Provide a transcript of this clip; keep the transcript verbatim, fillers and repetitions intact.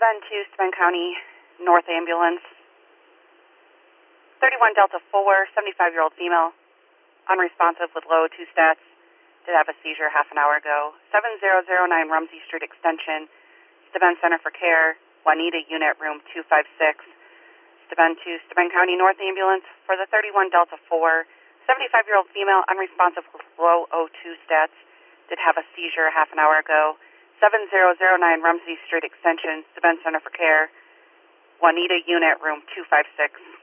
Steuben two, Steuben County North Ambulance. thirty-one Delta four, seventy-five-year-old female, unresponsive with low two stats, did have a seizure half an hour ago. seven zero zero nine Rumsey Street Extension, Steuben Center for Care, Juanita Unit, Room two five six. Steuben two, Steuben County North Ambulance for the thirty-one Delta four, seventy-five-year-old female, unresponsive with low O two stats, did have a seizure half an hour ago. seven zero zero nine Rumsey Street Extension, Steuben Center for Care, Juanita Unit, Room two five six.